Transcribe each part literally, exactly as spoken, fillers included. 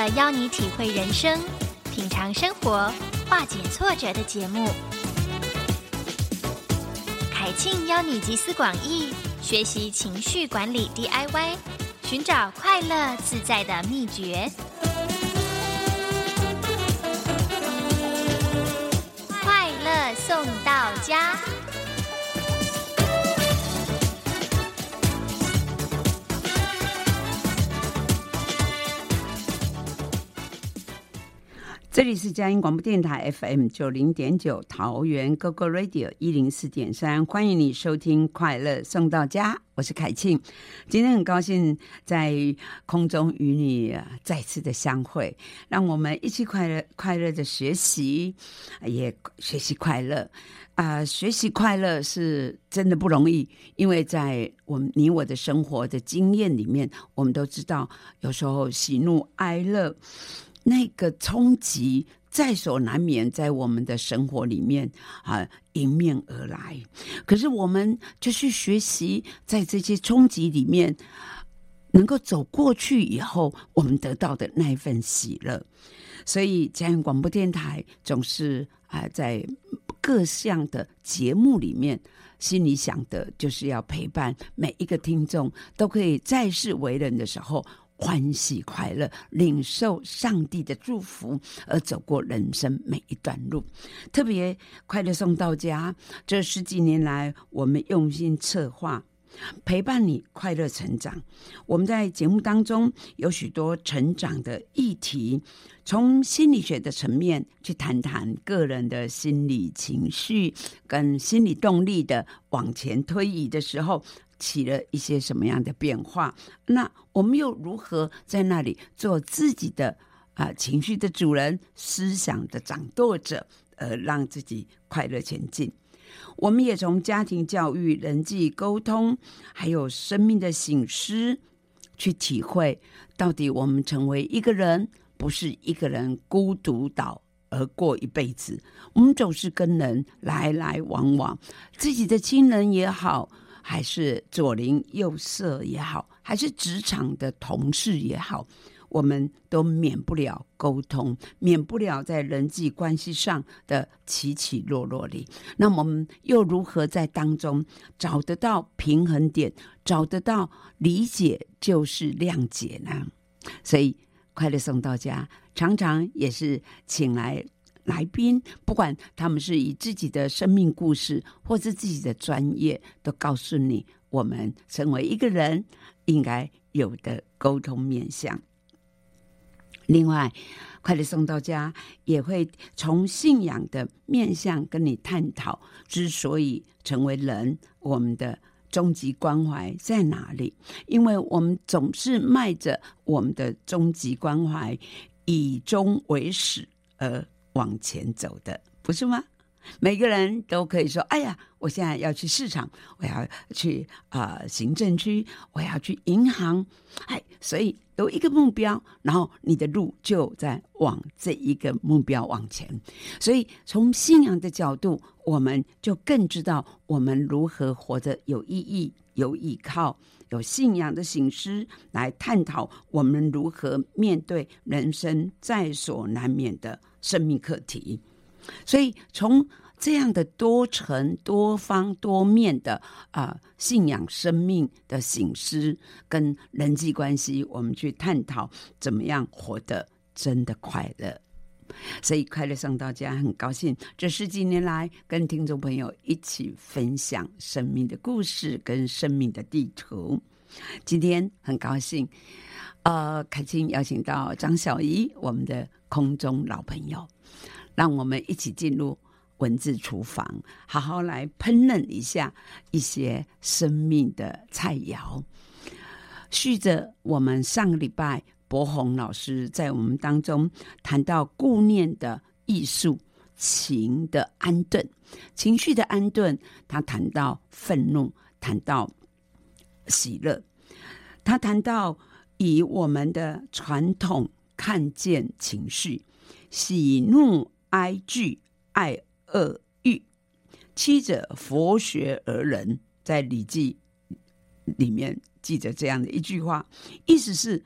个邀你体会人生、品尝生活、化解挫折的节目。凯庆邀你集思广益，学习情绪管理 D I Y， 寻找快乐自在的秘诀。快乐送到家。 这里是佳音广播电台 F M 九零点九，桃园 Go Go Radio 一零四点三，欢迎你收听快乐送到家，我是凯庆。今天很高兴在空中与你再次的相会，让我们一起快乐快乐的学习，也学习快乐啊、呃！学习快乐是真的不容易，因为在我们你我的生活的经验里面，我们都知道，有时候喜怒哀乐那个冲击在所难免，在我们的生活里面啊迎面而来。可是我们就去学习，在这些冲击里面，能够走过去以后，我们得到的那一份喜乐。所以佳音广播电台总是啊在各项的节目里面，心里想的就是要陪伴每一个听众，都可以在世为人的时候欢喜快乐，领受上帝的祝福，而走过人生每一段路。特别快乐送到家，这十几年来我们用心策划，陪伴你快乐成长。我们在节目当中有许多成长的议题，从心理学的层面去谈谈个人的心理情绪跟心理动力的往前推移的时候起了一些什么样的变化，那我们又如何在那里做自己的、呃、情绪的主人，思想的掌舵者，而让自己快乐前进。我们也从家庭教育、人际沟通还有生命的省思去体会，到底我们成为一个人，不是一个人孤独倒而过一辈子，我们总是跟人来来往往，自己的亲人也好，还是左邻右舍也好，还是职场的同事也好，我们都免不了沟通，免不了在人际关系上的起起落落里。那我们又如何在当中找得到平衡点，找得到理解就是谅解呢？所以快乐送到家常常也是请来来宾，不管他们是以自己的生命故事或是自己的专业，都告诉你我们成为一个人应该有的沟通面向。另外快乐送到家也会从信仰的面向跟你探讨，之所以成为人，我们的终极关怀在哪里？因为我们总是迈着我们的终极关怀以终为始而往前走的，不是吗？每个人都可以说，哎呀，我现在要去市场，我要去、呃、行政区，我要去银行，哎，所以有一个目标，然后你的路就在往这一个目标往前。所以从信仰的角度，我们就更知道我们如何活得有意义、有依靠，有信仰的省思，来探讨我们如何面对人生在所难免的生命课题。所以从这样的多层多方多面的、呃、信仰生命的省思跟人际关系，我们去探讨怎么样活得真的快乐。所以快乐送到家，很高兴这十几年来跟听众朋友一起分享生命的故事跟生命的地图。今天很高兴呃，凯庆邀请到张小怡，我们的空中老朋友，让我们一起进入文字厨房，好好来烹饪一下一些生命的菜肴。续着我们上个礼拜博宏老师在我们当中谈到顾念的艺术，情的安顿，情绪的安顿，他谈到愤怒，谈到喜乐，他谈到以我们的传统看见情绪，喜怒哀惧爱恶欲，七者佛学而人，在礼记里面记着这样的一句话，意思是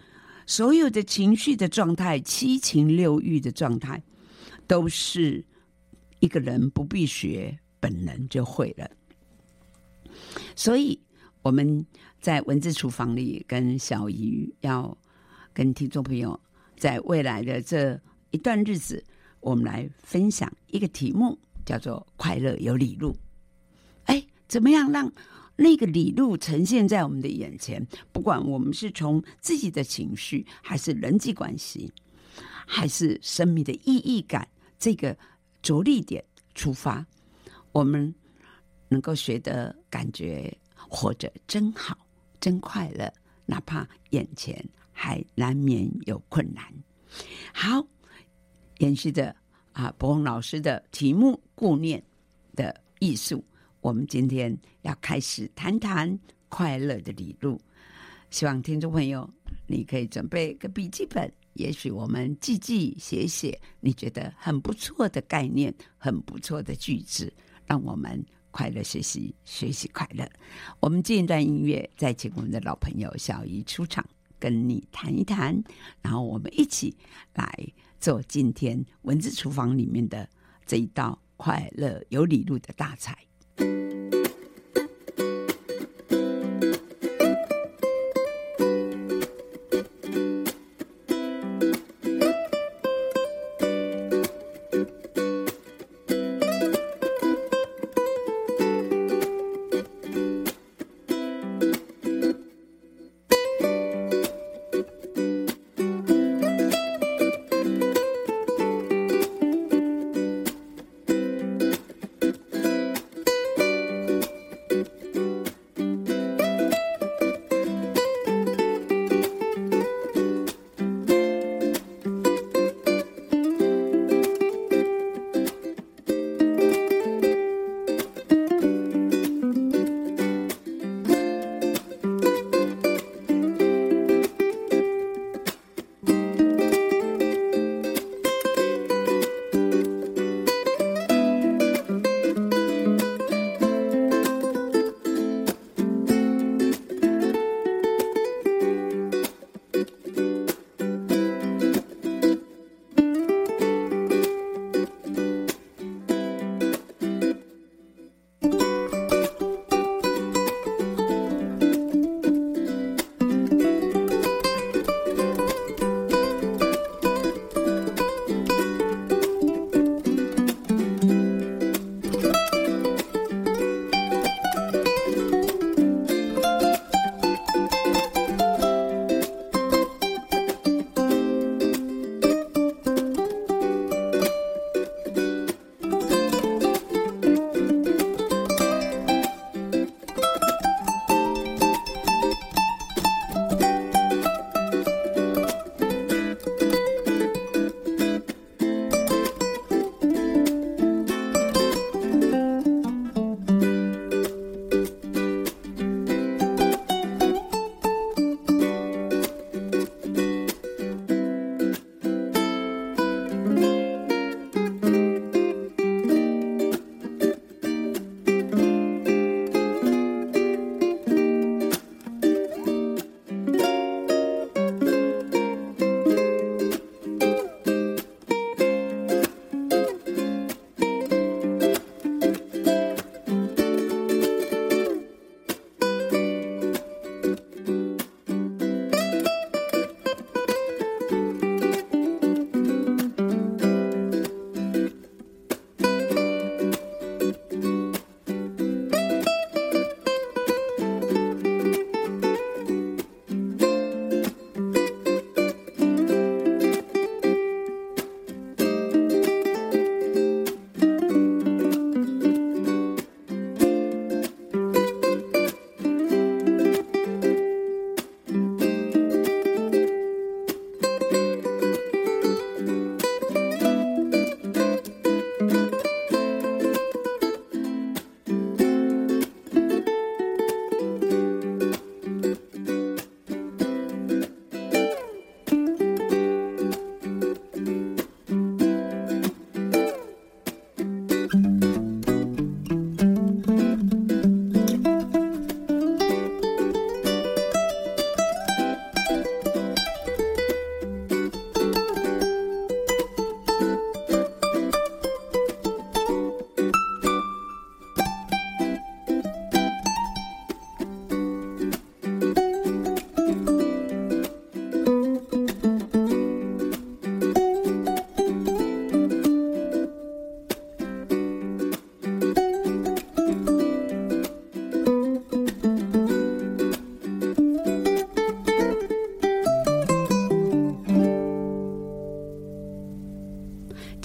所有的情绪的状态，七情六欲的状态，都是一个人不必学，本能就会了。所以我们在文字厨房里跟小鱼要跟听众朋友在未来的这一段日子，我们来分享一个题目，叫做快乐有理路。哎，怎么样让那个理路呈现在我们的眼前？不管我们是从自己的情绪，还是人际关系，还是生命的意义感，这个着力点出发，我们能够学得感觉活着真好，真快乐，哪怕眼前还难免有困难。好，延续着啊，柏宏老师的题目顾念的艺术，我们今天要开始谈谈快乐的理路。希望听众朋友你可以准备个笔记本，也许我们记记写写你觉得很不错的概念，很不错的句子，让我们快乐学习，学习快乐。我们进一段音乐，再请我们的老朋友小姨出场，跟你谈一谈，然后我们一起来做今天文字厨房里面的这一道快乐有理路的大菜。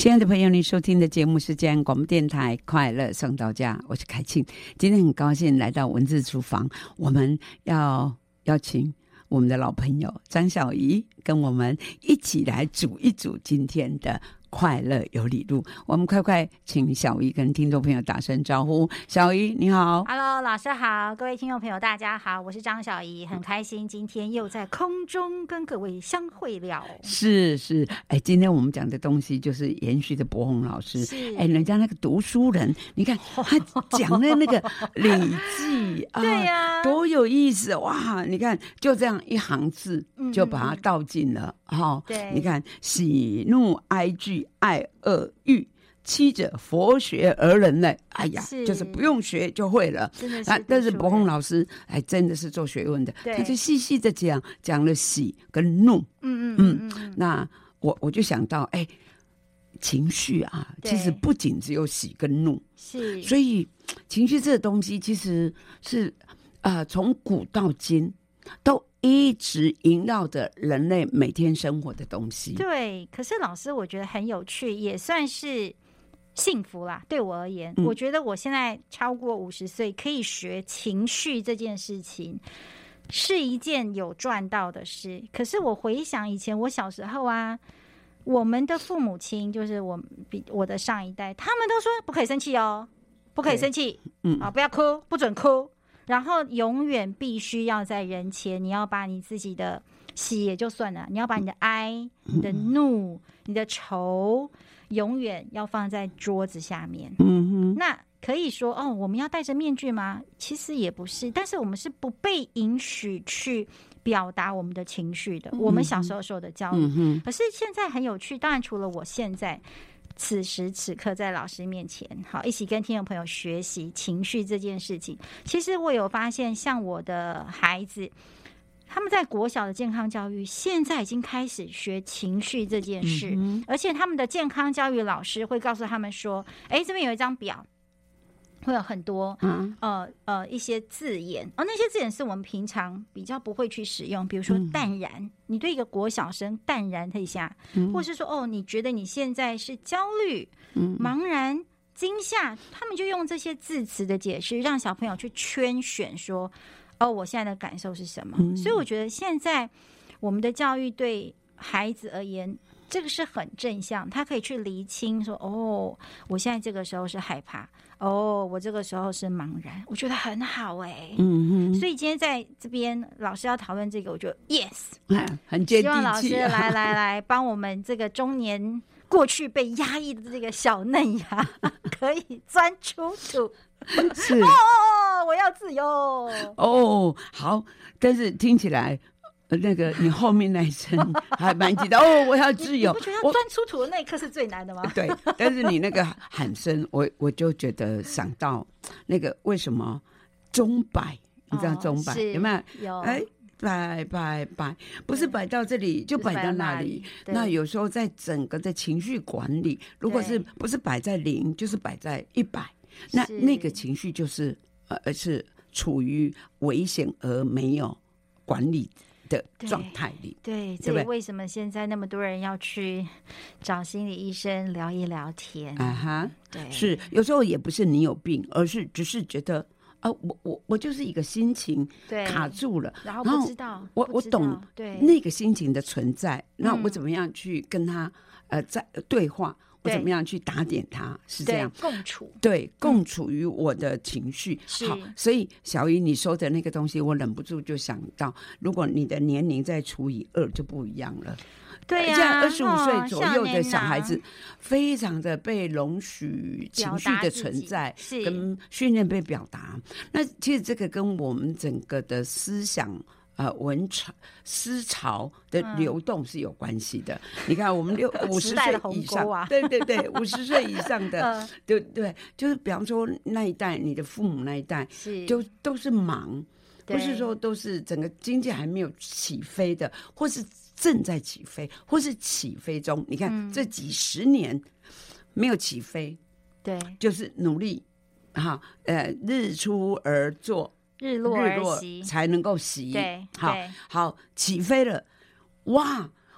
亲爱的朋友，你收听的节目是嘉义广播电台快乐送到家，我是凯庆。今天很高兴来到文字厨房，我们要邀请我们的老朋友张小怡跟我们一起来煮一煮今天的快乐有理路。我们快快请小怡跟听众朋友打声招呼。小怡你好。 Hello， 老师好，各位听众朋友大家好，我是张小怡，很开心今天又在空中跟各位相会了。 是是，哎，今天我们讲的东西就是延续的柏宏老师，哎，人家那个读书人，你看他讲的那个《礼记》啊， 对呀、啊， 多有意思哇！你看就这样一行字就把它道尽了哈、嗯哦。对，你看喜怒哀惧爱恶欲，七者佛学而人类。哎呀，是就是不用学就会了。 真的是、 啊，但是柏宏老师哎，真的是做学问的，他就细细的讲讲了喜跟怒。嗯嗯嗯嗯。那我我就想到，哎，情绪啊，其实不仅只有喜跟怒， 是， 所以情绪这个东西其实是啊，从、呃、古到今都一直萦绕着人类每天生活的东西。 对，可是老师我觉得很有趣，也算是幸福啦。对我而言、嗯、我觉得我现在超过五十岁可以学情绪这件事情是一件有赚到的事。可是我回想以前我小时候啊，我们的父母亲就是我比我的上一代，他们都说不可以生气哦，不可以生气、嗯啊、不要哭，不准哭，然后永远必须要在人前，你要把你自己的喜也就算了，你要把你的哀、你的怒、你的愁，永远要放在桌子下面。嗯哼，那可以说哦，我们要戴着面具吗？其实也不是，但是我们是不被允许去表达我们的情绪的。我们小时候受的教育，嗯、可是现在很有趣。当然，除了我现在此时此刻在老师面前，好一起跟听众朋友学习情绪这件事情，其实我有发现，像我的孩子，他们在国小的健康教育现在已经开始学情绪这件事、嗯、而且他们的健康教育老师会告诉他们说，哎，这边有一张表，会有很多、嗯、呃呃一些字眼，而、哦、那些字眼是我们平常比较不会去使用，比如说淡然、嗯、你对一个国小生淡然一下、嗯、或是说哦，你觉得你现在是焦虑、嗯、茫然、惊吓，他们就用这些字词的解释让小朋友去圈选说，哦，我现在的感受是什么、嗯、所以我觉得现在我们的教育对孩子而言这个是很正向，他可以去厘清说，哦，我现在这个时候是害怕，哦，我这个时候是茫然，我觉得很好哎、欸。嗯哼。所以今天在这边老师要讨论这个，我觉得 yes，、 啊、很接地气、啊。 希望老师来来来帮我们这个中年过去被压抑的这个小嫩芽可以钻出土。 是哦，我要自由哦。好，但是听起来。那个你后面那一声还蛮记得哦，我要自由。 你, 你不觉得要钻出土的那一刻是最难的吗？ 对，但是你那个喊声，我我就觉得想到那个为什么钟摆，你知道钟摆、哦、有没有？ 有。 哎，摆摆摆，不是摆到这里就摆到那里。那有时候在整个的情绪管理，如果是不是摆在零，就是摆在一百，那那个情绪就是呃是处于危险而没有管理的状态里。 对，这为什么现在那么多人要去找心理医生聊一聊天啊哈？对，是有时候也不是你有病，而是只是觉得啊，我我我就是一个心情卡住了， 然后不知道， 我我懂对那个心情的存在，那我怎么样去跟他呃在对话？我怎么样去打点它？是这样共处， 对，共处于我的情绪、嗯。好，所以小姨你说的那个东西，我忍不住就想到，如果你的年龄再除以二，就不一样了。 对呀、啊， 这样二十五岁左右的小孩子，非常的被容许情绪的存在，跟训练被表达。那其实这个跟我们整个的思想。呃，文潮思潮的流动是有关系的。嗯、你看，我们六五十岁以上，啊、对对对，五十岁以上的，嗯、对对，就是比方说那一代，你的父母那一代，就都是忙，不是说都是整个经济还没有起飞的，或是正在起飞，或是起飞中。你看、嗯、这几十年没有起飞， 对， 就是努力哈，呃，日出而作。 日落而息才能够息， 对， 好好起飞了，哇！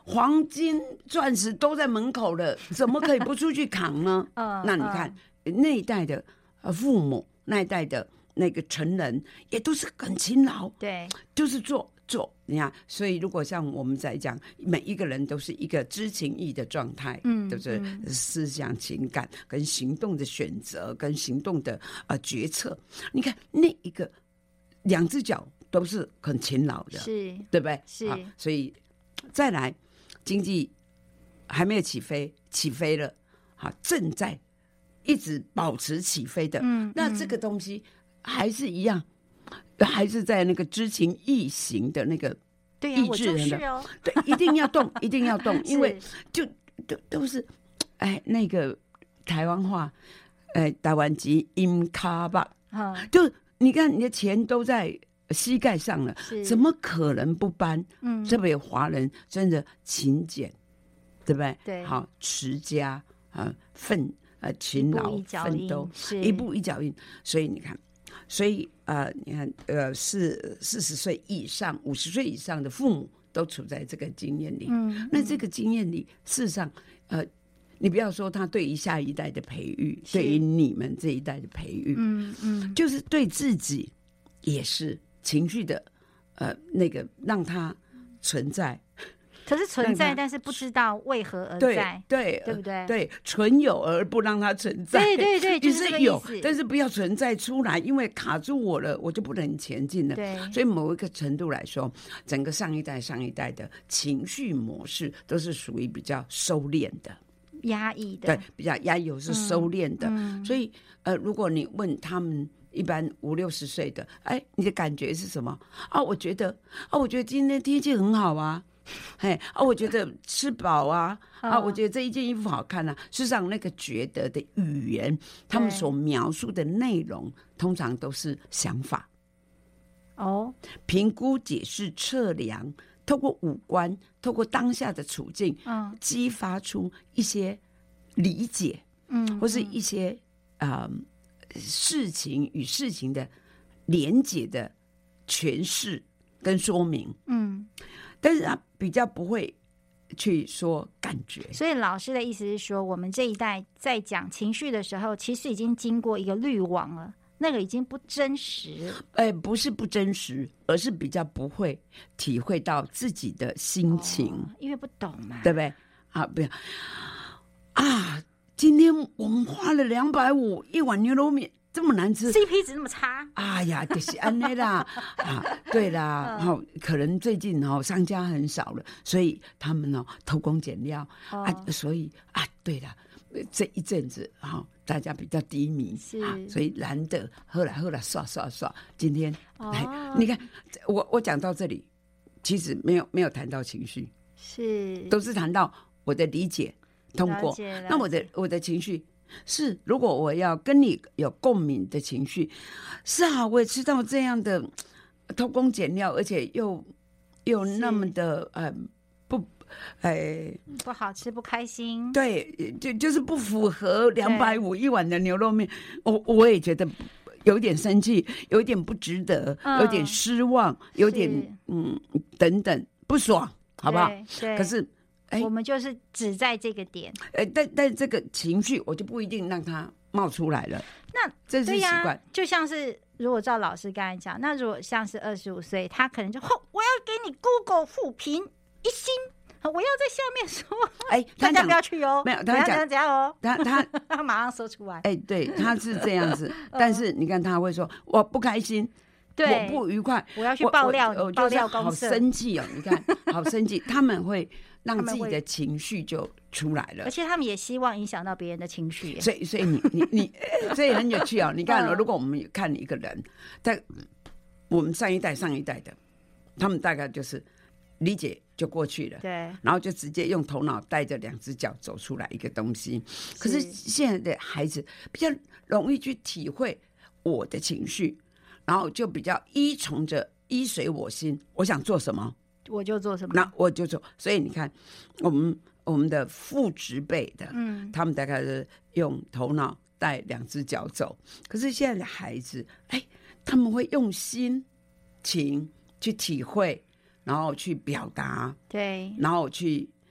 黄金、钻石都在门口了，怎么可以不出去扛呢？ 嗯， 那你看、嗯、那一代的父母，那一代的那个成人，也都是很勤劳， 对， 就是做做。你看，所以如果像我们在讲，每一个人都是一个知情意的状态，嗯，对不对？嗯、思想、情感跟行动的选择，跟行动的呃决策，你看那一个两只脚都是很勤劳的， 是， 对不对？ 是， 所以再来，经济还没有起飞，起飞了，好，正在一直保持起飞的，嗯，那这个东西还是一样。还是在那个知情意行的那个意志人的， 对、啊哦、 对，一定要动，一定要动，因为就都都是，哎，那个台湾话，哎，台湾籍音卡吧，嗯，就你看你的钱都在膝盖上了，怎么可能不搬？嗯，特别华人真的勤俭，对不对？ 对， 好持家啊，奋呃勤劳奋斗，一步一脚印，所以你看。所以呃，你看呃，四四十岁以上、五十岁以上的父母都处在这个经验里。嗯，那这个经验里，事实上，呃，你不要说他对于下一代的培育，对于你们这一代的培育，嗯嗯，就是对自己也是情绪的，呃，那个让它存在。 可是存在，但是不知道为何而在， 对对， 对不对？ 对，存有而不让它存在， 对对对，就是这个意思。 有，但是不要存在出来，因为卡住我了，我就不能前进了。 对， 所以某一个程度来说，整个上一代、上一代的情绪模式都是属于比较收敛的、 压抑的， 对，比较压抑是收敛的。嗯嗯、所以，呃，如果你问他们。一般五六十岁的，哎，你的感觉是什么啊？我觉得啊，我觉得今天天气很好啊。嘿啊，我觉得吃饱啊，啊，我觉得这一件衣服好看啊。事实上，那个觉得的语言，他们所描述的内容，通常都是想法。 哦， 评估、解释、测量，透过五官，透过当下的处境，嗯，激发出一些理解，嗯，或是一些呃事情与事情的连结的诠释跟说明，嗯。但是他比较不会去说感觉， 所以老师的意思是说，我们这一代在讲情绪的时候，其实已经经过一个滤网了，那个已经不真实。 哎，不是不真实，而是比较不会体会到自己的心情，哦、 因为不懂嘛， 对不对？啊，不要啊！今天我们花了两百五一碗牛肉面。这么难吃 ，C P 值那么差， 哎呀，就是安内啦啊，对啦，然后、嗯、可能最近哦商家很少了，所以他们哦偷工减料、哦、啊，所以啊，对了，这一阵子哈、哦、大家比较低迷啊，所以难得后来后来刷刷刷，今天来、哦、你看我我讲到这里，其实没有没有谈到情绪， 是都是谈到我的理解通过，那我的我的情绪。是，如果我要跟你有共鸣的情绪，是啊，我也知道这样的偷工减料，而且又又那么的呃不，呃不好吃，不开心， 对，就就是不符合两百五一碗的牛肉面，我我也觉得有点生气，有点不值得，嗯、有点失望，有点嗯等等不爽，好不好？可是。 欸、我们就是只在这个点， 欸、但但这个情绪我就不一定让它冒出来了。 那这是习惯、 啊，就像是如果照老师刚才讲，那如果像是二十五岁，他可能就吼，我要给你 Google 负评一星，我要在下面说，哎、欸，大家不要去哦， 没有，他讲怎样哦， 他他他马上说出来， 哎、欸，对，他是这样子，但是你看他会说我不开心。 对， 我不愉快， 我要去爆料， 我我爆料公社，好生气哦！你看，好生气，他们会让自己的情绪就出来了， 而且他们也希望影响到别人的情绪。 所以，所以你你你，所以很有趣哦！你看，如果我们看一个人，在我们上一代、上一代的，他们大概就是理解就过去了， 对， 然后就直接用头脑带着两只脚走出来一个东西。可是现在的孩子比较容易去体会我的情绪。然后就比较依从着依随我心，我想做什么我就做什么， 那我就做。所以你看，我们我们的父执辈的，嗯，他们大概是用头脑带两只脚走。可是现在的孩子，哎，他们会用心情去体会，然后去表达， 对， 然后去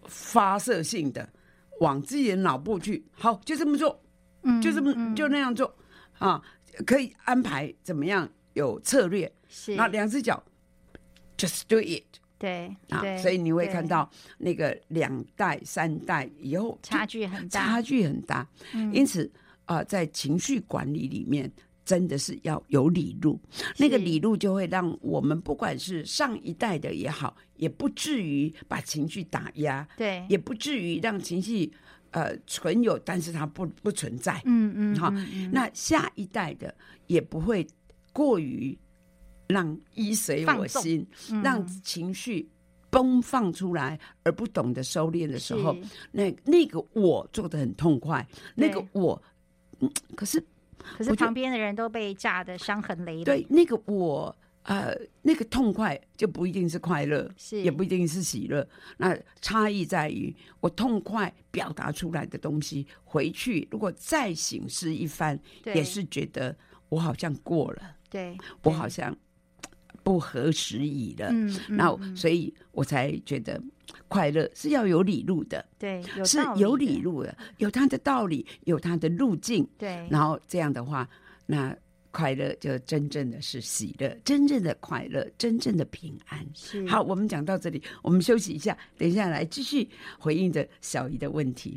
发射性的往自己的脑部去，好，就这么做， 嗯就这么、 嗯就那样做啊，可以安排怎么样有策略， 是， 那两只脚 just do it。 对啊， 对， 所以你会对看到那个两代、三代以后差距很大， 差距很大。 嗯因此啊、呃，在情绪管理里面，真的是要有理路。那个理路就会让我们不管是上一代的也好，也不至于把情绪打压， 对， 也不至于让情绪呃存有，但是它不不存在。 嗯嗯， 好、 嗯嗯那下一代的也不会过于让依随我心， 嗯让情绪崩放出来而不懂得收敛的时候， 是那那个我做得很痛快，那个对我，嗯，可是可是我觉得旁边的人都被炸得伤痕累累， 对那个我。呃，那个痛快就不一定是快乐， 是也不一定是喜乐。那差异在于，我痛快表达出来的东西，回去如果再省思一番， 对也是觉得我好像过了， 对， 我好像不合时宜了。 嗯，嗯那嗯所以我才觉得快乐是要有理路的， 对，有是道有的理路的，有它的道理，有它的路径。 对， 然后这样的话，那快乐就真正的是喜乐，真正的快乐，真正的平安。 是好，我们讲到这里，我们休息一下，等一下来继续回应着小姨的问题。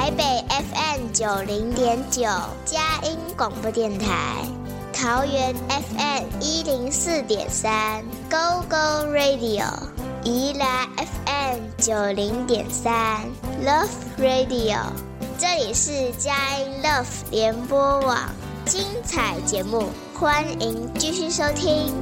台北 F M 九零点九佳音广播电台，桃园 F M 一零四点三 Go Go Radio， 宜兰 F M 九零点三 Love Radio， 这里是佳音 Love 联播网，精彩节目，欢迎继续收听。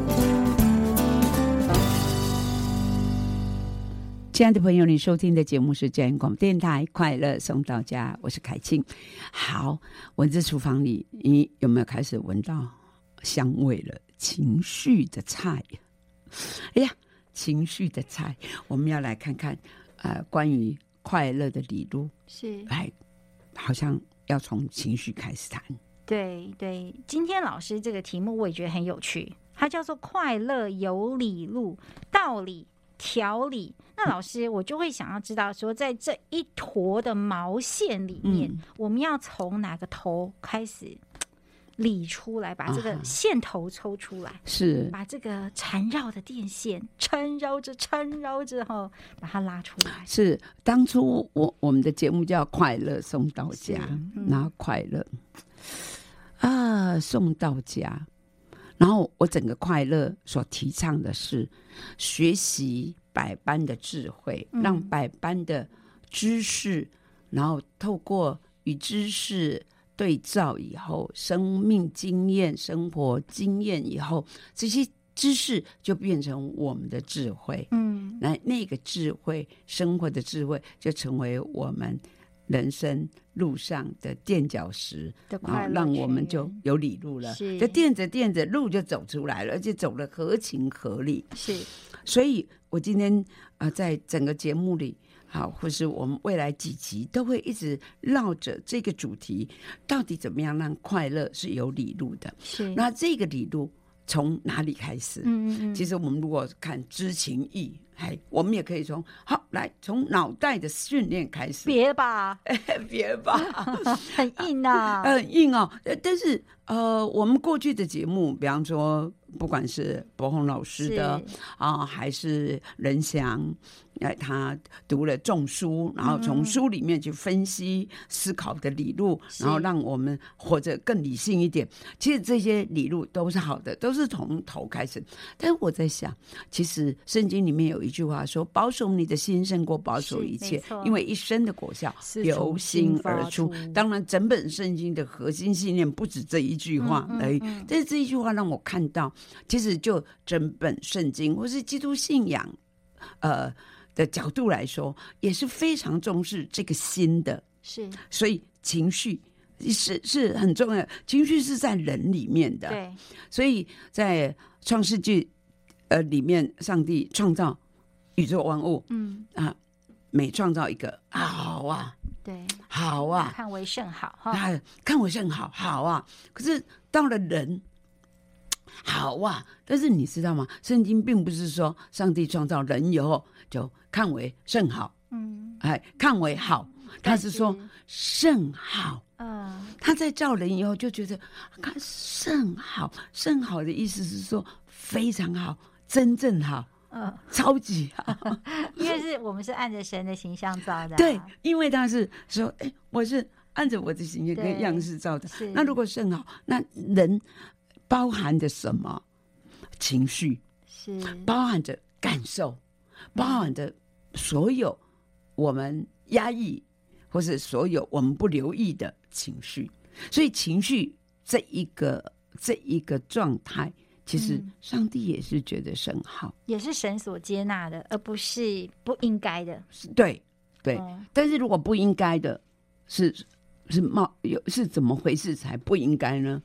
亲爱的朋友，你收听的节目是佳音广播电台快乐送到家，我是凯庆。好，文字厨房里你有没有开始闻到香味了？情绪的菜，哎呀，情绪的菜，我们要来看看呃，关于快乐的理路， 是来，好像要从情绪开始谈。 对对，今天老师这个题目我也觉得很有趣，它叫做快乐有理路，道理条理。那老师，我就会想要知道说，在这一坨的毛线里面，嗯、我们要从哪个头开始理出来，把这个线头抽出来， 是、啊、 把这个缠绕的电线缠绕着缠绕着后把它拉出来。 是当初我我们的节目叫快乐送到家，嗯、然后快乐啊送到家，然后我整个快乐所提倡的是学习百般的智慧，让百般的知识，然后透过与知识对照以后，生命经验、生活经验以后，这些知识就变成我们的智慧。嗯，那那个智慧，生活的智慧，就成为我们人生路上的垫脚石，然后让我们就有理路了。就垫着垫着，路就走出来了，而且走得合情合理。 是， 所以我今天呃，在整个节目里，好，或是我们未来几集都会一直绕着这个主题，到底怎么样让快乐是有理路的？ 是， 那这个理路从哪里开始？ 嗯嗯， 其实我们如果看知情意，哎，我们也可以从好来从脑袋的训练开始。 别吧， 别吧， 很硬啊， 很硬哦。但是呃，我们过去的节目，比方说，不管是柏宏老师的啊、呃，还是仁祥，哎，他读了众书，然后从书里面去分析、思考的理路，然后让我们活着更理性一点。其实这些理路都是好的，都是从头开始。但是我在想，其实圣经里面有一句话说：“保守你的心胜过保守一切，因为一生的果效由心而出。”当然，整本圣经的核心信念不止这一句话而已。嗯嗯嗯，但是这一句话让我看到，其实就整本圣经或是基督信仰，呃。的角度来说，也是非常重视这个心的， 是， 所以情绪是是很重要，情绪是在人里面的， 对， 所以在创世纪呃里面，上帝创造宇宙万物，嗯啊，每创造一个好啊， 对， 好啊， 看为甚好哈， 啊，看为甚好，好啊，可是到了人。好啊，但是你知道吗？圣经并不是说上帝创造人以后就看为甚好，嗯，哎，看为好，他是说甚好，嗯，他在造人以后就觉得看甚好，甚好的意思是说非常好，真正好，嗯，超级好， 因为是我们是按着神的形象造的、啊， 对，因为他是说，哎，我是按着我的形象跟样式造的，那如果甚好，那人。包含着什么情绪？是包含着感受，包含着所有我们压抑或是所有我们不留意的情绪。所以情绪这一个这一个状态，其实上帝也是觉得甚好， 也是神所接纳的，而不是不应该的。 对对、嗯，但是如果不应该的，是是冒有是怎么回事才不应该呢？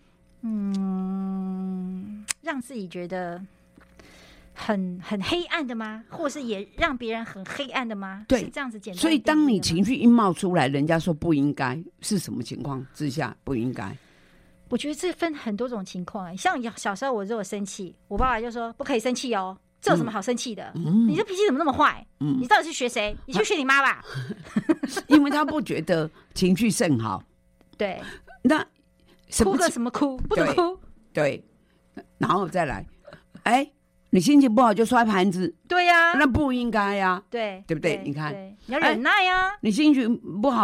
嗯，让自己觉得很很黑暗的吗？或是也让别人很黑暗的吗？ 对， 是这样子简单。 所以当你情绪一冒出来，人家说不应该，是什么情况之下不应该？ 我觉得这分很多种情况。像小时候我如果生气，我爸爸就说不可以生气哦，这有什么好生气的？嗯、你这脾气怎么那么坏？嗯、你到底是学谁？你去学你妈吧。 因为他不觉得情绪甚好。 对， 那。 哭个什么哭？不能哭。 对，然后再来，哎，你心情不好就摔盘子， 对呀、啊， 那不应该呀、啊， 对， 对不对？你看， 你要忍耐呀、啊哎。你心情不好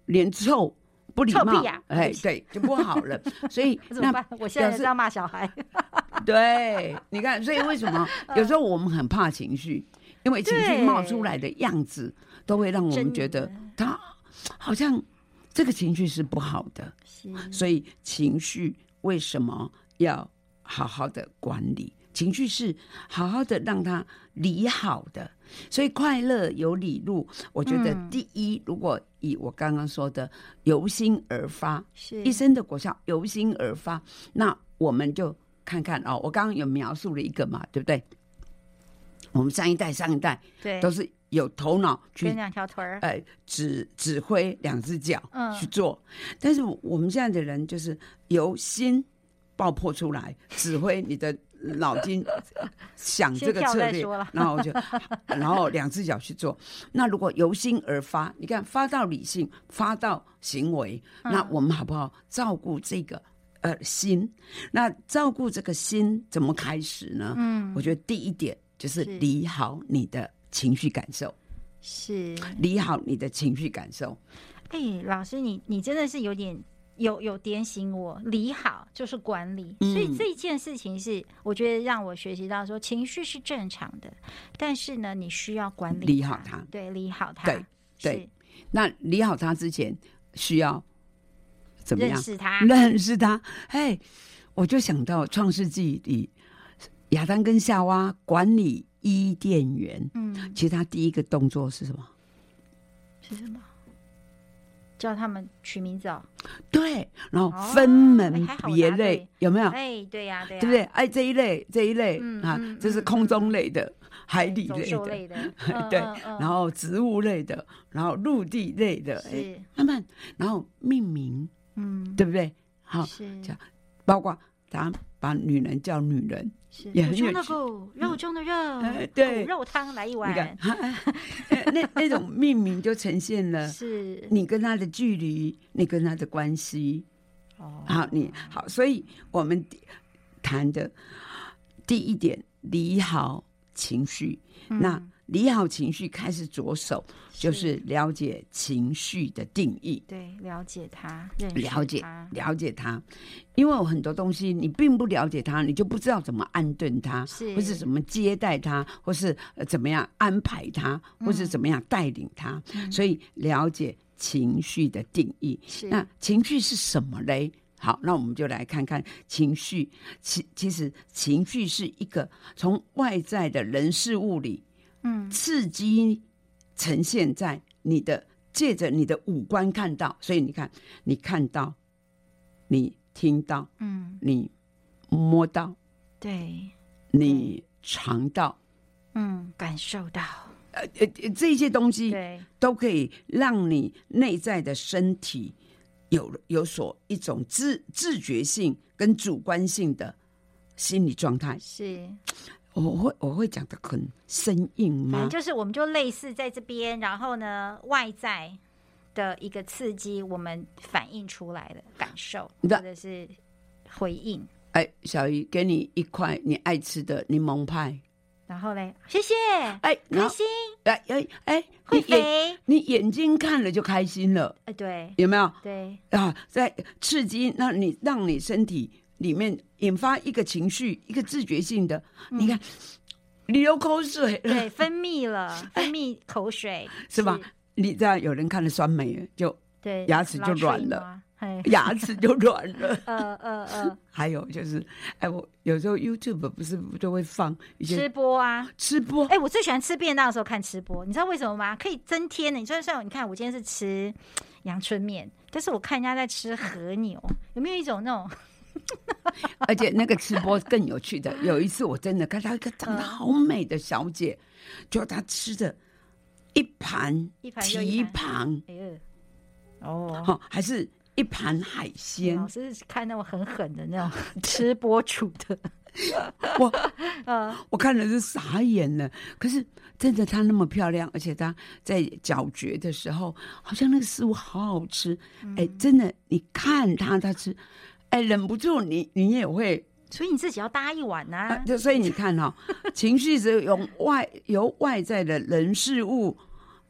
脸臭不礼貌， 臭屁呀、啊！ 哎，对，就不好了。所以怎么办？我现在在骂小孩。 对，你看，所以为什么有时候我们很怕情绪？因为情绪冒出来的样子，都会让我们觉得他好像这个情绪是不好的。所以情绪为什么要好好的管理？情绪是好好的让它理好的。所以快乐有理路，我觉得第一，嗯、如果以我刚刚说的由心而发，是一生的果效由心而发，那我们就看看哦，我刚刚有描述了一个嘛，对不对？我们上一代上一代对都是有头脑去跟两条腿儿， 呃，指指挥两只脚去做，嗯、但是我们现在的人就是由心爆破出来，指挥你的脑筋想这个策略，然后就然后两只脚去做。那如果由心而发，你看发到理性，发到行为，嗯、那我们好不好照顾这个呃心？那照顾这个心怎么开始呢？嗯，我觉得第一点就是理好你的情绪感受， 是理好你的情绪感受。 哎、欸，老师，你你真的是有点。有有点醒我，理好就是管理，嗯、所以这件事情是我觉得让我学习到说，情绪是正常的，但是呢，你需要管理它理好它， 对，理好它， 对对。那理好它之前，需要怎么样认识它？ 认识它。哎，我就想到《创世纪》里亚当跟夏娃管理伊甸园，嗯，其实他第一个动作是什么？ 是什么？叫他们取名字哦， 对，然后分门别类， 哦欸、有没有？ 哎，对呀、啊，对呀、啊， 对不对？哎，这一类，这一类、 嗯、 啊， 嗯、 这是空中类的、嗯、海底类的， 类的对、 嗯嗯， 然后植物类的，然后陆地类的，哎，慢慢，然后命名，嗯，对不对？好，这样，包括咱把女人叫女人。 也很有趣，肉中的肉，嗯、对，肉汤来一碗。 那那种命名就呈现了， 是你跟他的距离，你跟他的关系。哦，好，你好，所以我们谈的第一点，理好情绪。嗯、那理好情绪，开始着手就是了解情绪的定义。 对，了解它，认识它， 了解了解它。因为有很多东西你并不了解它，你就不知道怎么安顿它，是或是怎么接待它，或是怎么样安排它，或是怎么样带领它。嗯、所以了解情绪的定义。那情绪是什么嘞？好，那我们就来看看情绪。其其实情绪是一个从外在的人事物里，嗯，刺激呈现在你的，借着你的五官看到。所以你看，你看到，你听到，嗯，你摸到， 对， 你尝到， 嗯，感受到， 呃呃，这些东西都可以让你内在的身体有有所一种自自觉性跟主观性的心理状态。 是， 我会我会讲的很生硬吗？ 反正就是我们就类似在这边，然后呢，外在的一个刺激，我们反映出来的感受或者是回应。 哎，小鱼，给你一块你爱吃的柠檬派。 然后嘞，谢谢， 哎， 开心， 哎哎哎， 会肥， 你眼睛看了就开心了， 哎，对， 有没有？ 对啊，在刺激，那你让你身体里面引发一个情绪，一个自觉性的，嗯、你看，流口水了， 对，分泌了，分泌口水， 是吧？你知道有人看了酸梅，就对， 牙齿就软了。牙齿就软了， 呃呃呃， 还有就是，哎，我有时候 YouTube 不是就会放一些吃播啊， 吃播， 哎，我最喜欢吃便当的时候看吃播，你知道为什么吗？可以增添的。你就像你看，我今天是吃阳春面，但是我看人家在吃和牛，有没有一种那种？ 而且那个吃播更有趣的，有一次我真的看到一个长得好美的小姐，嗯、就她吃的一盘一盘蹄膀， 哎呦，哦， 哦，还是。一盘海鲜， 老师看那种很狠的那种吃播主的， 我呃，我看了是傻眼了。可是真的，她那么漂亮，而且她在咀嚼的时候，好像那个食物好好吃。哎、嗯，真的，你看她她吃，哎，忍不住你你也会， 所以你自己要搭一碗啊。 啊所以你看哈、哦，情绪是由外由外在的人事物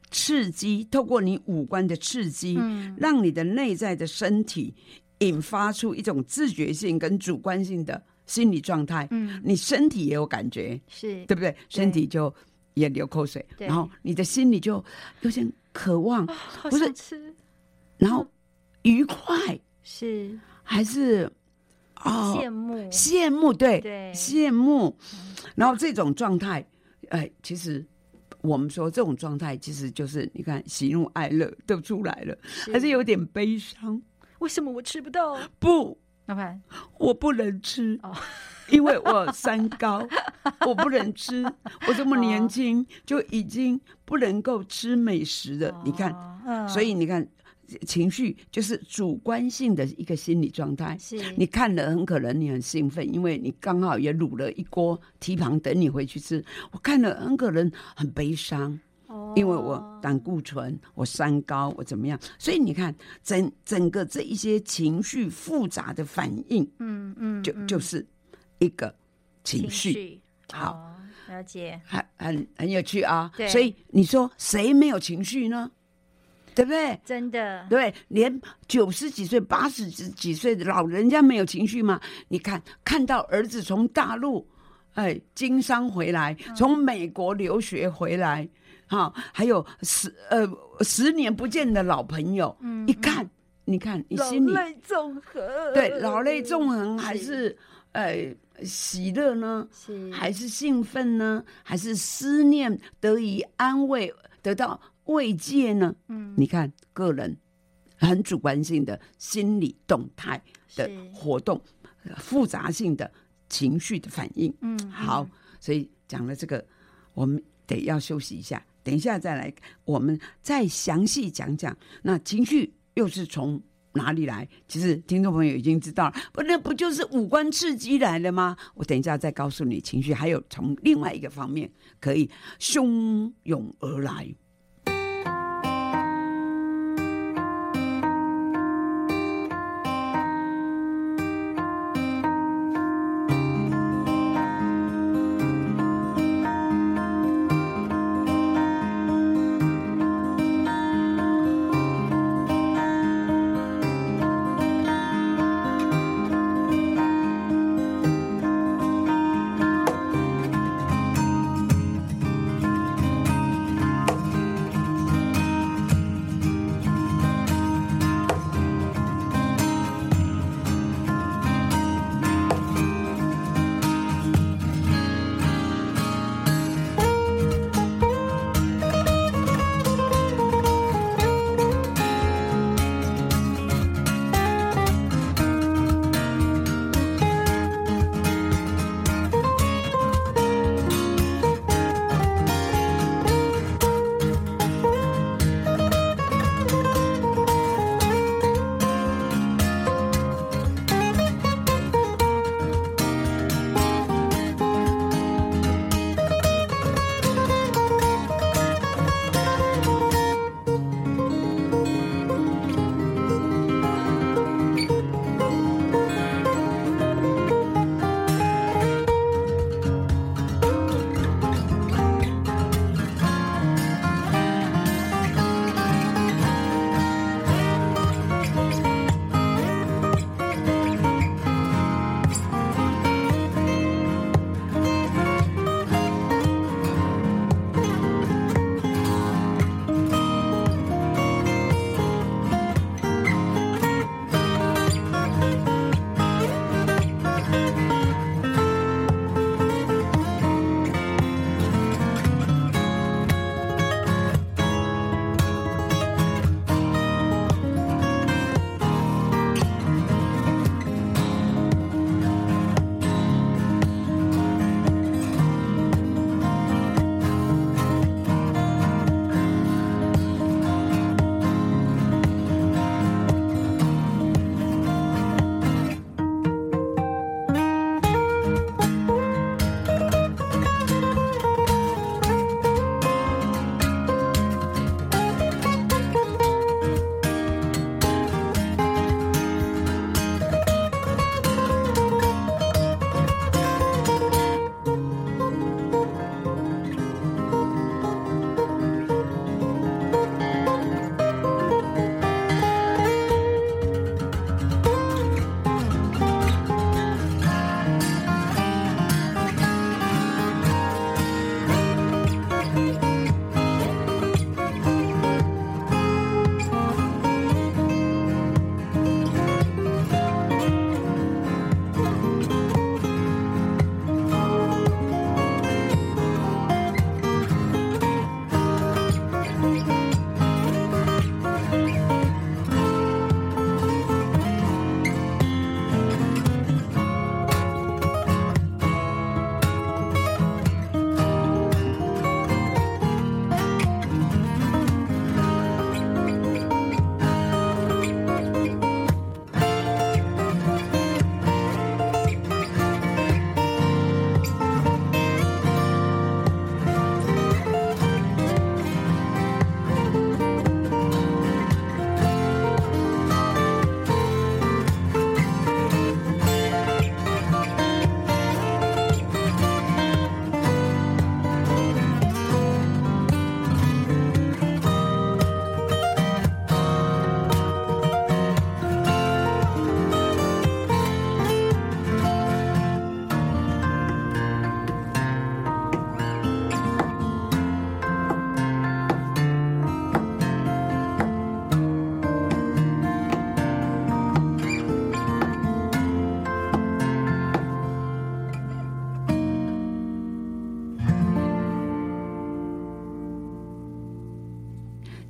刺激，透过你五官的刺激， 嗯， 让你的内在的身体引发出一种自觉性跟主观性的心理状态。 嗯， 你身体也有感觉， 是对不对？身体就也流口水，然后你的心里就有点渴望， 哦、好不是想吃， 然后愉快， 是还是哦羡慕羡慕，对对羡慕，然后这种状态，哎，其实我们说这种状态其实就是你看喜怒哀乐都出来了，还是有点悲伤。 为什么我吃不到？ 不， 老板， 我不能吃， 哦， 因为我有三高，我不能吃。我这么年轻就已经不能够吃美食了。 哦你看， 嗯， 所以你看，情绪就是主观性的一个心理状态。 是你看了很可能你很兴奋，因为你刚好也卤了一锅蹄膀等你回去吃。我看了很可能很悲伤。 哦， 因为我胆固醇，我三高，我怎么样？所以你看，整整个这一些情绪复杂的反应， 嗯嗯， 就嗯就是一个情情绪。 绪好， 哦了解， 很很很有趣啊。 对所以你说谁没有情绪呢？对不对？ 真的， 对，连九十几岁、八十几岁的老人家没有情绪吗？你看，看到儿子从大陆哎经商回来，从美国留学回来。好，还有十呃十年不见的老朋友，嗯，一看，嗯、你看你心里老泪纵横， 对，老泪纵横，还是呃喜乐呢？ 是还是兴奋呢？还是思念得以安慰，得到慰藉呢？嗯，你看个人很主观性的心理动态的活动，复杂性的情绪的反应。嗯，好，所以讲了这个，我们得要休息一下。等一下再来，我们再详细讲讲那情绪又是从哪里来。其实听众朋友已经知道了，不，那不就是五官刺激来的吗？我等一下再告诉你，情绪还有从另外一个方面可以汹涌而来。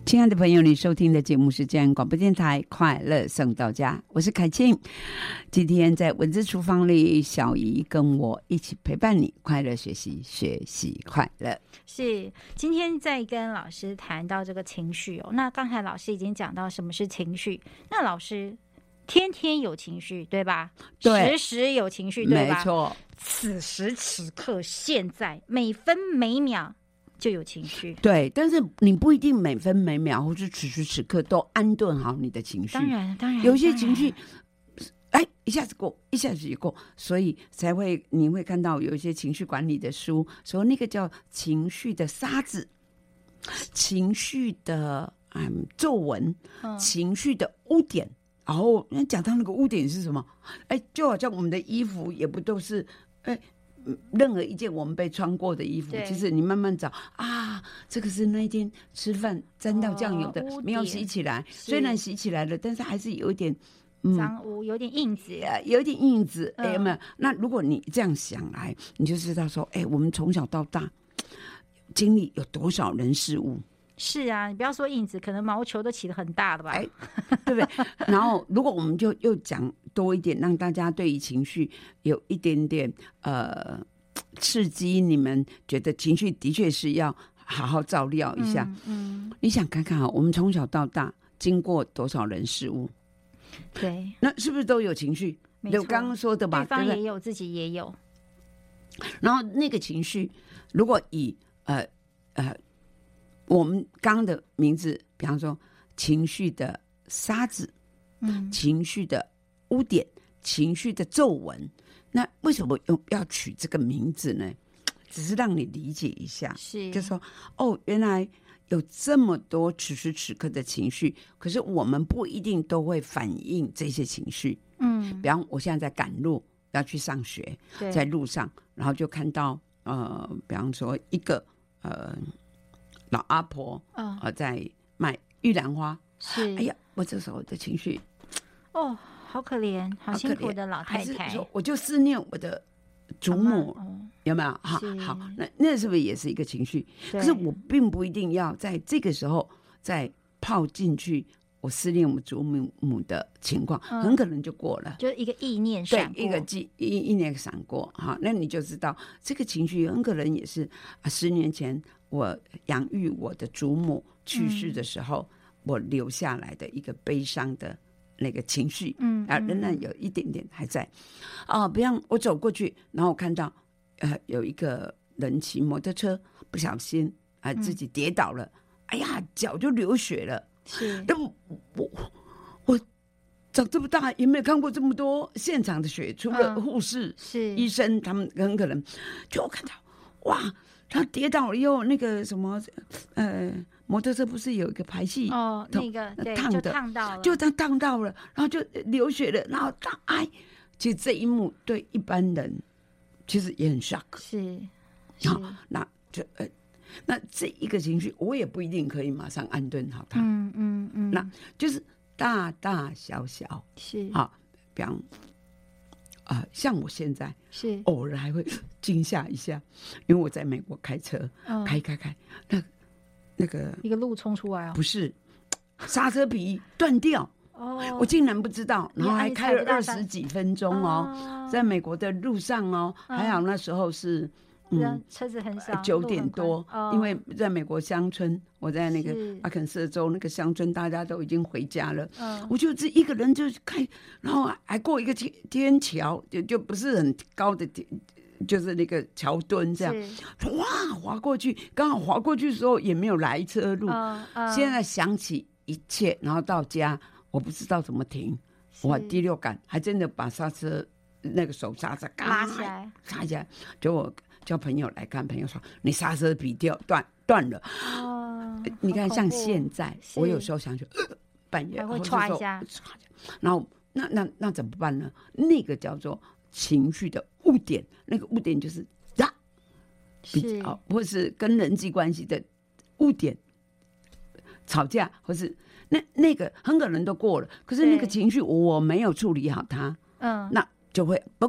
亲爱的朋友，你收听的节目是嘉义广播电台快乐送到家，我是凯庆。今天在文字厨房里，小姨跟我一起陪伴你，快乐学习，学习快乐。 是，今天在跟老师谈到这个情绪哦。那刚才老师已经讲到什么是情绪，那老师天天有情绪，对吧？ 对， 时时有情绪，对吧？ 没错。 此时此刻，现在每分每秒就有情绪。 对，但是你不一定每分每秒或是此时此刻都安顿好你的情绪。 当然，当然， 有一些情绪，哎，一下子过，一下子也过，所以才会你会看到有一些情绪管理的书，说那个叫情绪的沙子，情绪的嗯皱纹， 嗯、 情绪的污点。然后讲到那个污点是什么？哎，就好像我们的衣服也不都是，哎，任何一件我们被穿过的衣服，其实你慢慢找啊，这个是那一天吃饭沾到酱油的，哦、没有洗起来，虽然洗起来了，但是还是有一点脏污，有点印子， 呃，有点印子，哎、嗯，有没有？那如果你这样想来，你就知道说，哎，我们从小到大经历有多少人事物。 是啊，你不要说印子，可能毛球都起得很大的吧， 哎，对不对？然后，如果我们就又讲多一点，让大家对于情绪有一点点呃刺激，你们觉得情绪的确是要好好照料一下。嗯，嗯你想看看啊，我们从小到大经过多少人事物， 对， 那是不是都有情绪？有刚刚说的吧， 对方也有，自己也有。 然后那个情绪，如果以呃呃。我们刚刚的名字，比方说情绪的沙子，嗯，情绪的污点，情绪的皱纹，那为什么要取这个名字呢？只是让你理解一下， 是， 就说哦，原来有这么多此时此刻的情绪，可是我们不一定都会反映这些情绪。嗯，比方我现在在赶路要去上学，在路上，然后就看到呃，比方说一个呃。老阿婆，嗯、呃，在卖玉兰花。 是， 哎呀，我这时候的情绪， 哦，好可怜，好辛苦的老太太。 我就思念我的祖母，哦、有没有？好，好，那那是不是也是一个情绪？可是我并不一定要在这个时候再泡进去，我思念我们祖母母的情况，嗯、很可能就过了， 就一个意念闪过， 对，一个记一一念闪过，哈，那你就知道这个情绪很可能也是啊，十年前。我养育我的祖母去世的时候，嗯、我留下来的一个悲伤的那个情绪，嗯啊，仍然有一点点还在。啊，比方我走过去，然后我看到呃有一个人骑摩托车不小心啊、呃、自己跌倒了，嗯、哎呀脚就流血了。 是， 但我我我长这么大也没有看过这么多现场的血，除了护士、嗯、 是医生，他们很可能就我看到哇。他跌倒了以后，那个什么，呃，摩托车不是有一个排气哦，那个对， 烫的， 就烫到了， 就他烫到了，然后就流血了，然后他哎，其实这一幕对一般人其实也很 shock， 是， 是那就呃，那这一个情绪我也不一定可以马上安顿好它， 嗯嗯嗯， 那就是大大小小是好，比方。啊、呃，像我现在是偶尔还会惊吓一下，因为我在美国开车，嗯、开开开，那那个一个路冲出来哦， 不是刹车皮断掉哦，我竟然不知道，然后还开了二十几分钟哦，哦在美国的路上哦，嗯、还好那时候是嗯车子很少， 九点多，哦、因为在美国乡村，我在那个阿肯色州那个乡村，大家都已经回家了，嗯、我就自己一个人就开，然后还过一个天天桥，就就不是很高的天，就是那个桥墩这样，哇，滑过去，刚好滑过去的时候也没有来车路，哦哦、现在想起一切，然后到家我不知道怎么停，我第六感还真的把刹车那个手刹车拉起来， 拉起来，结果。叫朋友来看，朋友说你刹车皮掉断断了。哦，你看像现在，我有时候想去、呃、半夜会唰一下， 然后那那那怎么办呢？那个叫做情绪的误点，那个误点就是呀， 是啊，或是跟人际关系的误点，吵架，或是那那个很可能都过了，可是那个情绪我没有处理好它，嗯，那就会嘣。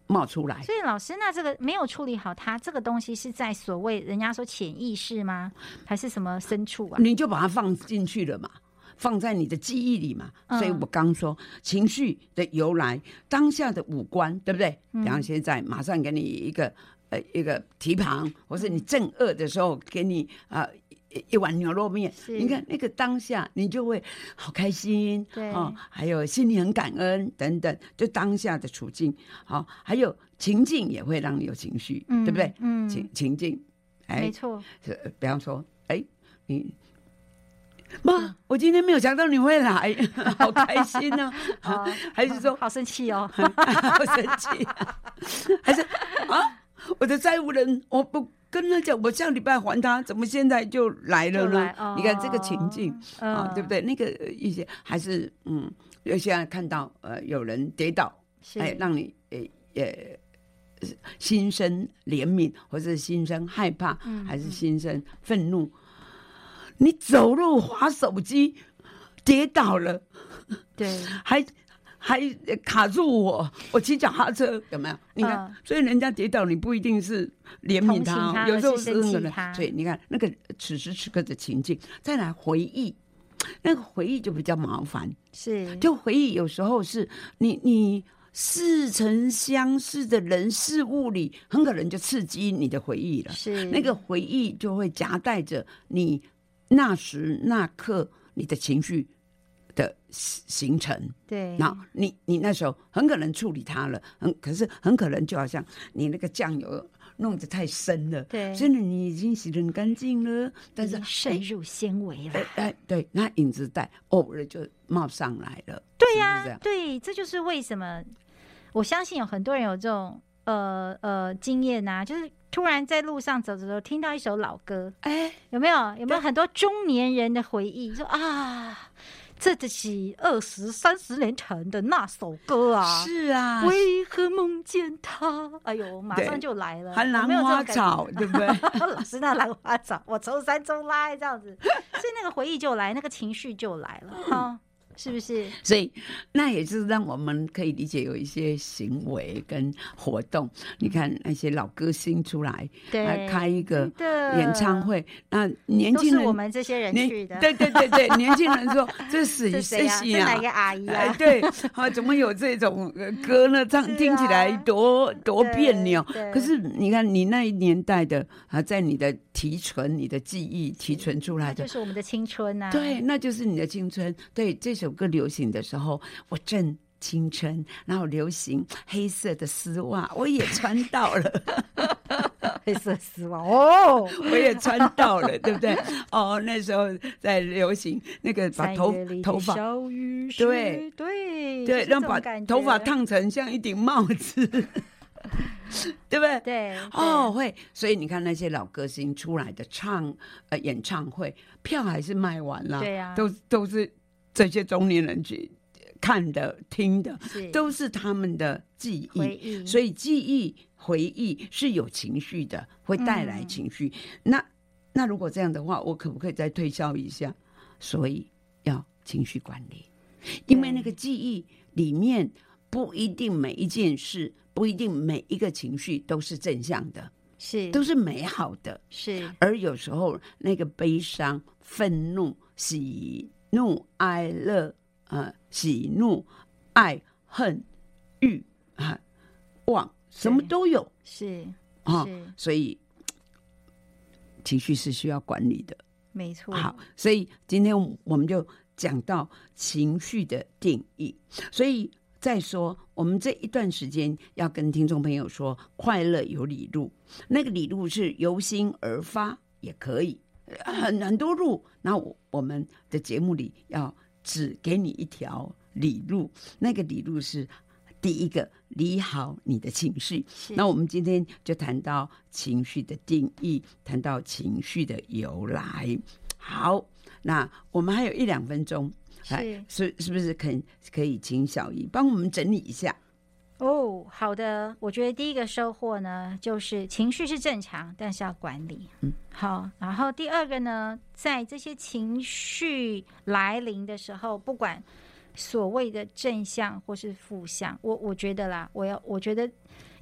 冒出来。 所以老师，那这个没有处理好它，这个东西是在所谓人家说潜意识吗？还是什么深处啊？ 你就把它放进去了嘛，放在你的记忆里嘛。嗯、所以我刚说情绪的由来，当下的五官，对不对？然后现在马上给你一个呃一个蹄膀，或是你正饿的时候给你啊。呃一碗牛肉面，你看那个当下，你就会好开心， 对、 哦，还有心里很感恩等等，就当下的处境，好、哦，还有情境也会让你有情绪，嗯、对不对？嗯，情情境， 哎，没错。 比方说，哎，你妈，我今天没有想到你会来，好开心哦。 哦还是说好生气哦， 好生气、啊，还是啊，我的债务人，我不。跟他讲，我下礼拜还他，怎么现在就来了呢？哦、你看这个情境、嗯、啊，对不对？那个一些还是嗯，现在看到呃有人跌倒，哎，让你呃也心生怜悯，或是心生害怕，嗯、还是心生愤怒？你走路滑手机跌倒了，对，还。还卡住我，我骑脚踏车有没有？你看，嗯、所以人家跌倒，你不一定是怜悯他， 他有时候是那个， 所以你看那个此时此刻的情境，再来回忆，那个回忆就比较麻烦。 是， 就回忆有时候是你你似曾相识的人事物里，很可能就刺激你的回忆了。 是， 那个回忆就会夹带着你那时那刻你的情绪的形成， 对， 然后你你那时候很可能处理它了，很可是很可能就好像你那个酱油弄得太深了， 对， 所以你已经洗得很干净了，但是渗入纤维了， 哎哎，对，那影子带偶尔就冒上来了， 对呀、啊， 是是对，这就是为什么我相信有很多人有这种呃呃经验啊，就是突然在路上走走走，听到一首老歌，哎，有没有有没有很多中年人的回忆，说啊。这就是二十三十年前的那首歌啊！ 是啊， 为何梦见他？哎呦，马上就来了， 还兰花草，对不对？ 老师，那兰花草，我从山中来，这样子，所以那个回忆就来，那个情绪就来了，哈、嗯，是不是？ 所以那也是让我们可以理解有一些行为跟活动。你看那些老歌星出来，还开一个演唱会，那年轻人都是我们这些人去的。 对对对对，年轻人说这是谁啊？ 是哪个阿姨啊？ 哎、对啊，怎么有这种歌呢？唱、啊、听起来多多别扭。可是你看，你那一年代的啊，在你的提纯、你的记忆提纯出来的， 就是我们的青春啊。 对，那就是你的青春。对，这首歌流行的时候，我正青春，然后流行黑色的丝袜，我也穿到了。 黑色丝袜哦， 我也穿到了，对不对？哦，那时候在流行那个把头头发，对对对，让把头发烫成像一顶帽子。对不对？ 对哦，会，所以你看那些老歌星出来的唱呃演唱会，票还是卖完了， 对啊， 都都是这些中年人去看的、听的，都是他们的记忆， 回忆， 所以记忆、回忆是有情绪的，会带来情绪。嗯、那那如果这样的话，我可不可以再推销一下？所以要情绪管理，因为那个记忆里面不一定每一件事。不一定每一个情绪都是正向的， 是都是美好的， 是。 而有时候那个悲伤、愤怒、喜怒哀乐，呃，喜怒爱恨欲啊望，什么都有， 是啊、哦，所以情绪是需要管理的， 没错。 好，所以今天我们就讲到情绪的定义，所以。再说，我们这一段时间要跟听众朋友说，快乐有理路，那个理路是由心而发，也可以很很多路。那我们的节目里要只给你一条理路，那个理路是第一个，理好你的情绪。那我们今天就谈到情绪的定义，谈到情绪的由来。好，那我们还有一两分钟。 是是是不是可以可以请小姨帮我们整理一下？ 哦，好的。我觉得第一个收获呢，就是情绪是正常，但是要管理。嗯，好。然后第二个呢，在这些情绪来临的时候，不管所谓的正向或是负向，我我觉得啦，我要我觉得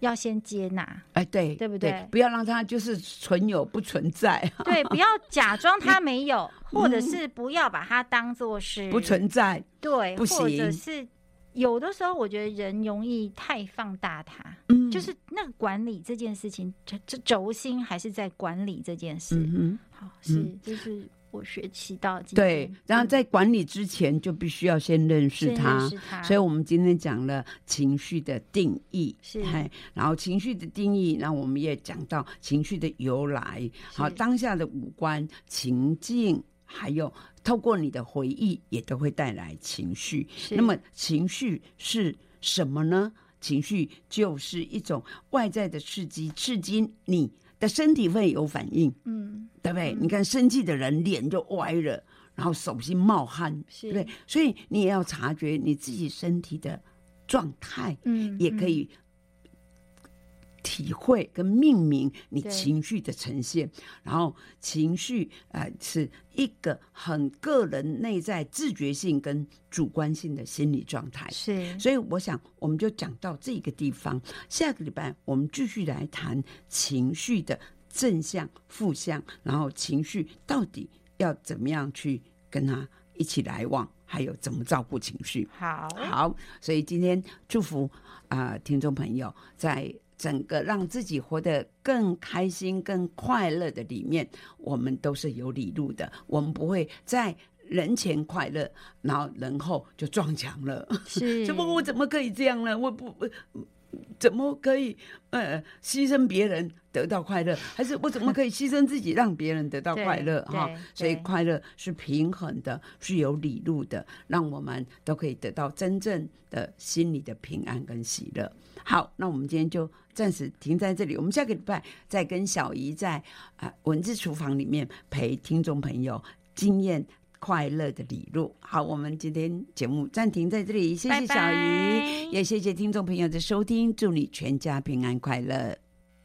要先接纳， 哎，对， 对不对？ 对，不要让它就是存有不存在。 对，不要假装它没有，或者是不要把它当作是不存在， 对， 不行， 或者是有的时候我觉得人容易太放大它， 嗯， 就是那个管理这件事情，这这轴心还是在管理这件事。 嗯好，是，就是我学习到今天对，然后在管理之前就必须要先认识它， 认识它， 所以我们今天讲了情绪的定义， 是， 然后情绪的定义，然后我们也讲到情绪的由来，好，当下的五官、情境，还有透过你的回忆，也都会带来情绪。那么情绪是什么呢？情绪就是一种外在的刺激，刺激你的身体会有反应，嗯，对不对？嗯、你看生气的人脸就歪了，然后手心冒汗，对不对？所以你也要察觉你自己身体的状态，嗯，也可以体会跟命名你情绪的呈现。然后情绪呃是一个很个人内在自觉性跟主观性的心理状态， 是。 所以我想我们就讲到这个地方，下个礼拜我们继续来谈情绪的正向负向，然后情绪到底要怎么样去跟他一起来往，还有怎么照顾情绪。 好， 好，所以今天祝福啊、呃，听众朋友在整个让自己活得更开心、更快乐的里面，我们都是有理路的。我们不会在人前快乐，然后人后就撞墙了。 是， 怎么我怎么可以这样呢？我不怎么可以呃牺牲别人得到快乐，还是我怎么可以牺牲自己让别人得到快乐哈？所以快乐是平衡的，是有理路的，让我们都可以得到真正的心理的平安跟喜乐。好，那我们今天就暂时停在这里，我们下个礼拜再跟小姨在、呃、文字厨房里面陪听众朋友经验快乐的理路。好，我们今天节目暂停在这里，谢谢小姨，拜拜，也谢谢听众朋友的收听，祝你全家平安快乐。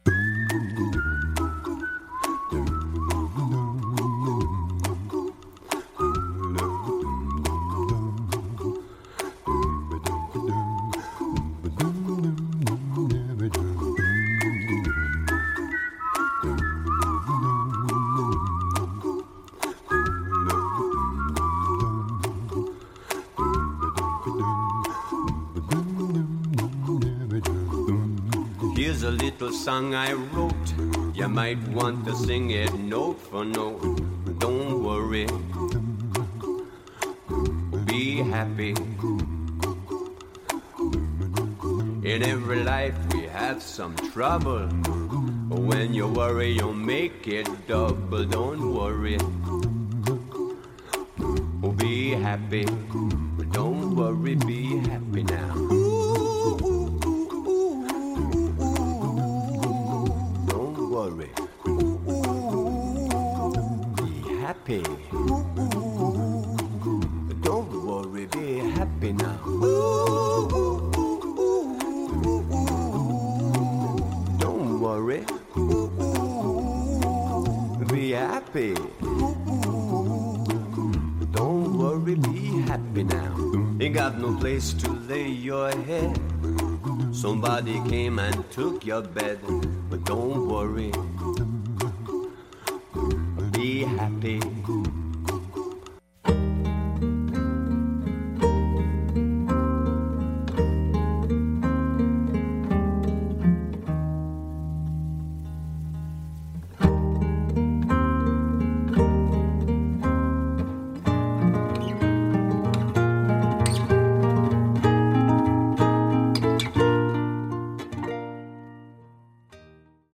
Here's a little song I wrote. You might want to sing it note for note. Don't worry, be happy. In every life we have some trouble. When you worry, you'll make it double. Don't worry, be happy. Don't worry, be happy now. Happy. Don't worry, be happy now. Don't worry, be happy. Don't worry, be happy now. You got no place to lay your head. Somebody came and took your bed. But don't worry, be happy.